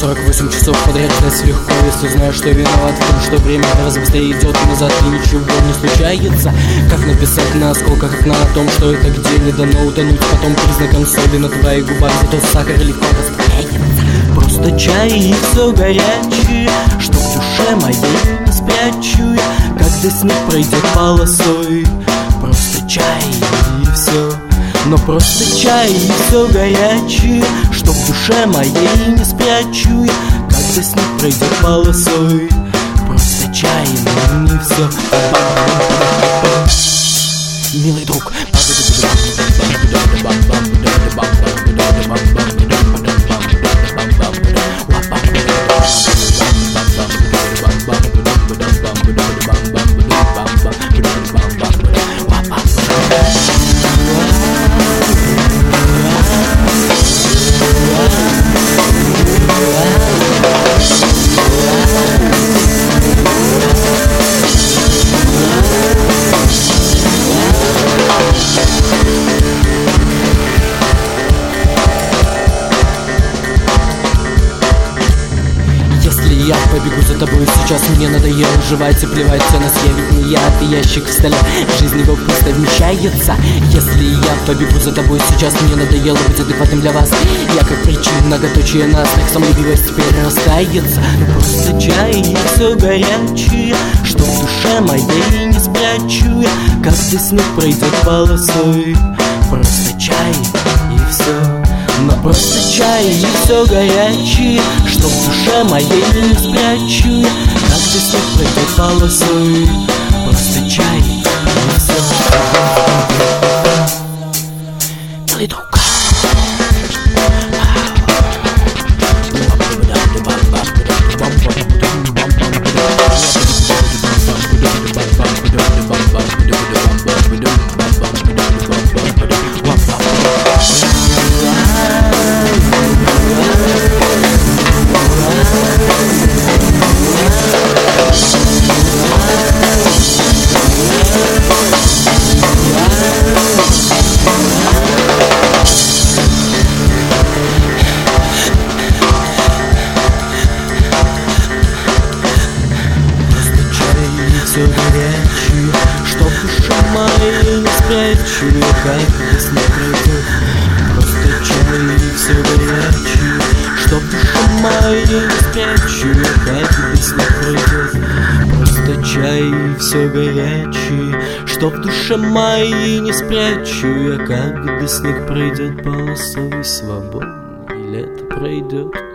48 часов подряд ждать легко, если знаешь, что виноват в том, что время раз быстрее идет назад и ничего не случается. Как написать на осколках окна о том, что это где не дано утонуть потом признаком соли на твоих губах, зато сахар легко растворяется. Просто чай и все горячее, что в душе моей не спрячу я, когда снег пройдет полосой. Просто чай и все, но просто чай и все горячее, что в душе моей не спрячу я, когда снег пройдет полосой. Просто чай, но не все. Милый друг, я побегу за тобой сейчас, мне надоело жевать и плевать все нас, я ведь не я, ты ящик в столе, жизнь его пусто вмещается. Если я побегу за тобой сейчас, мне надоело быть адекватным для вас, я как причина многоточие нас, так самолюбивость теперь растается. Просто чай и все горячее, что в душе моей не спрячу я, когда снег пройдет полосой. Просто чай и все, но просто чай и все горячее, что в душе моей не спрячу я, когда снег пройдет полосой. Просто чай и все. Милый друг, все горячее, что в душе моей не спрячу я, как снег пройдет. Просто чай и все горячее, что в душе моей не спрячу я, как снег пройдет. Просто чай и все горячее, что в душе моей не спрячу я, когда снег пройдет полосой свободно, и лето пройдет.